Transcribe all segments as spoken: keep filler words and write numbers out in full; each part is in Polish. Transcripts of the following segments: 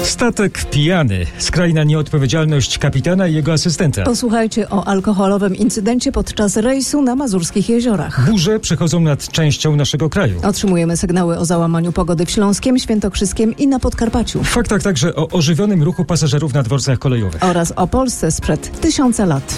Statek pijany. Skrajna nieodpowiedzialność kapitana i jego asystenta. Posłuchajcie o alkoholowym incydencie podczas rejsu na Mazurskich Jeziorach. Burze przechodzą nad częścią naszego kraju. Otrzymujemy sygnały o załamaniu pogody w Śląskiem, Świętokrzyskiem i na Podkarpaciu. W faktach także o ożywionym ruchu pasażerów na dworcach kolejowych. Oraz o Polsce sprzed tysiąca lat.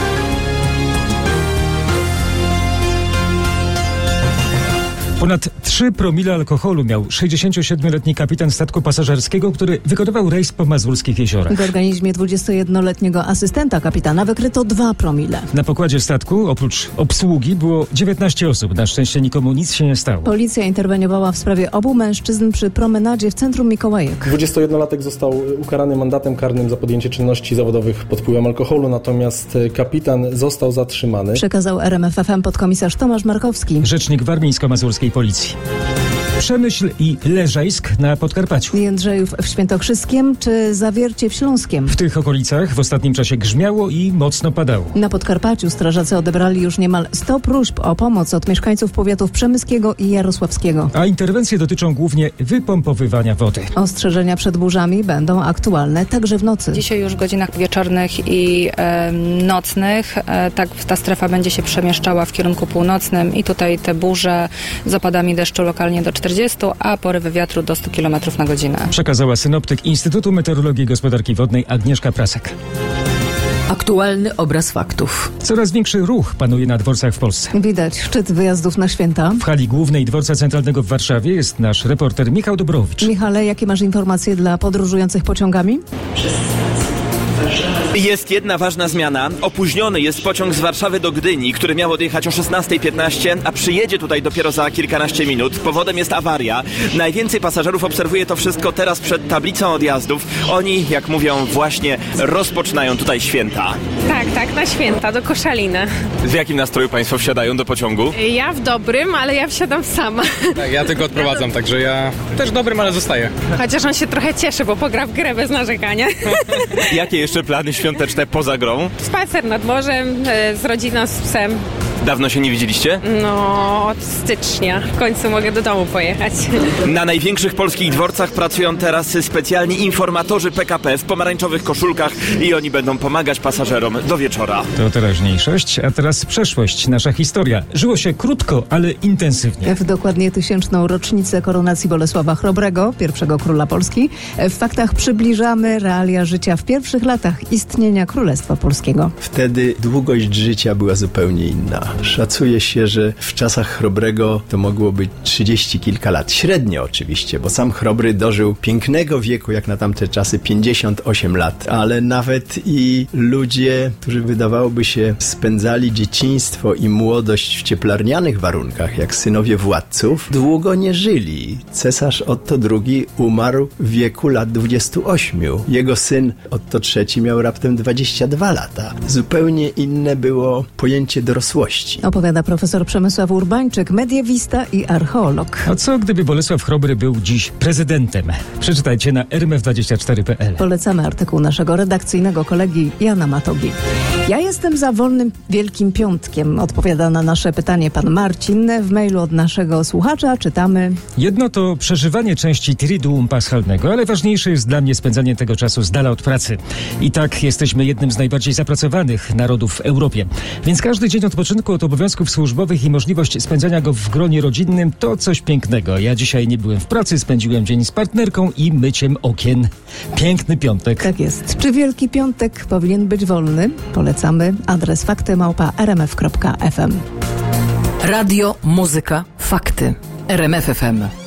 Ponad trzy promile alkoholu miał sześćdziesięciosiedmioletni kapitan statku pasażerskiego, który wykonywał rejs po Mazurskich Jeziorach. W organizmie dwudziestojednoletniego asystenta kapitana wykryto dwa promile. Na pokładzie statku oprócz obsługi było dziewiętnaście osób. Na szczęście nikomu nic się nie stało. Policja interweniowała w sprawie obu mężczyzn przy promenadzie w centrum Mikołajek. dwudziestojednolatek został ukarany mandatem karnym za podjęcie czynności zawodowych pod wpływem alkoholu, natomiast kapitan został zatrzymany. Przekazał R M F F M podkomisarz Tomasz Markowski. Rzecznik warmińsko-mazurskiej Policji. Przemyśl i Leżajsk na Podkarpaciu. Jędrzejów w Świętokrzyskiem czy Zawiercie w Śląskiem. W tych okolicach w ostatnim czasie grzmiało i mocno padało. Na Podkarpaciu strażacy odebrali już niemal sto próśb o pomoc od mieszkańców powiatów przemyskiego i jarosławskiego. A interwencje dotyczą głównie wypompowywania wody. Ostrzeżenia przed burzami będą aktualne także w nocy. Dzisiaj już w godzinach wieczornych i e, nocnych e, tak ta strefa będzie się przemieszczała w kierunku północnym i tutaj te burze z opadami deszczu lokalnie do czterdziestu, a porywy wiatru do stu kilometrów na godzinę. Przekazała synoptyk Instytutu Meteorologii i Gospodarki Wodnej Agnieszka Prasek. Aktualny obraz faktów. Coraz większy ruch panuje na dworcach w Polsce. Widać szczyt wyjazdów na święta. W hali głównej Dworca Centralnego w Warszawie jest nasz reporter Michał Dobrowicz. Michale, jakie masz informacje dla podróżujących pociągami? Jest jedna ważna zmiana. Opóźniony jest pociąg z Warszawy do Gdyni, który miał odjechać o szesnasta piętnaście, a przyjedzie tutaj dopiero za kilkanaście minut. Powodem jest awaria. Najwięcej pasażerów obserwuje to wszystko teraz przed tablicą odjazdów. Oni, jak mówią, właśnie rozpoczynają tutaj święta. Tak, tak, na święta, do Koszalina. W jakim nastroju państwo wsiadają do pociągu? Ja w dobrym, ale ja wsiadam sama. Tak, ja tylko odprowadzam, także ja też dobrym, ale zostaję. Chociaż on się trochę cieszy, bo pogra w grę bez narzekania. Jakie jeszcze plany świąteczne poza grą? Spacer nad morzem, z rodziną, z psem. Dawno się nie widzieliście? No, od stycznia. W końcu mogę do domu pojechać. Na największych polskich dworcach pracują teraz specjalni informatorzy P K P w pomarańczowych koszulkach i oni będą pomagać pasażerom do wieczora. To teraźniejszość, a teraz przeszłość, nasza historia. Żyło się krótko, ale intensywnie. W dokładnie tysięczną rocznicę koronacji Bolesława Chrobrego, pierwszego króla Polski, w faktach przybliżamy realia życia w pierwszych latach istnienia Królestwa Polskiego. Wtedy długość życia była zupełnie inna. Szacuje się, że w czasach Chrobrego to mogło być trzydzieści kilka lat. Średnio oczywiście, bo sam Chrobry dożył pięknego wieku, jak na tamte czasy, pięćdziesiąt osiem lat. Ale nawet i ludzie, którzy wydawałoby się spędzali dzieciństwo i młodość w cieplarnianych warunkach, jak synowie władców, długo nie żyli. Cesarz Otto drugi umarł w wieku lat dwudziestu ośmiu. Jego syn Otto trzeci miał raptem dwadzieścia dwa lata. Zupełnie inne było pojęcie dorosłości. Opowiada profesor Przemysław Urbańczyk, mediewista i archeolog. A co gdyby Bolesław Chrobry był dziś prezydentem? Przeczytajcie na r m f dwadzieścia cztery kropka p l. Polecamy artykuł naszego redakcyjnego kolegi Jana Matogi. Ja jestem za wolnym Wielkim Piątkiem, odpowiada na nasze pytanie pan Marcin. W mailu od naszego słuchacza czytamy: Jedno to przeżywanie części Triduum Paschalnego, ale ważniejsze jest dla mnie spędzanie tego czasu z dala od pracy. I tak jesteśmy jednym z najbardziej zapracowanych narodów w Europie. Więc każdy dzień odpoczynku od obowiązków służbowych i możliwość spędzania go w gronie rodzinnym to coś pięknego. Ja dzisiaj nie byłem w pracy, spędziłem dzień z partnerką i myciem okien. Piękny piątek. Tak jest. Czy Wielki Piątek powinien być wolny? Polecamy. Adres fakty małpa r m f kropka f m. Radio, muzyka, fakty. R M F F M.